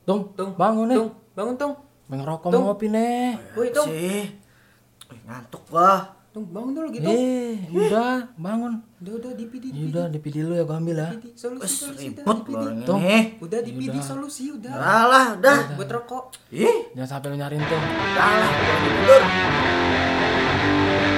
Tung, Tung, bangun nih. Tung, bangun Tung. Pengen rokok Tung. mau ngopi nih. Woi Tung. Sih. Ngantuk gua. Tung, bangun dulu gitu. Udah, bangun. Udah dipidi. Udah, DPD lu ya gua ambil ya. Dipidi, solusi udah Ribut dipidi. lu orang Tung. ini. Udah dipidi solusi udah. Alah, udah. Buat rokok. Ih, Jangan sampai lu nyariin tuh. udah lah, gua tidur.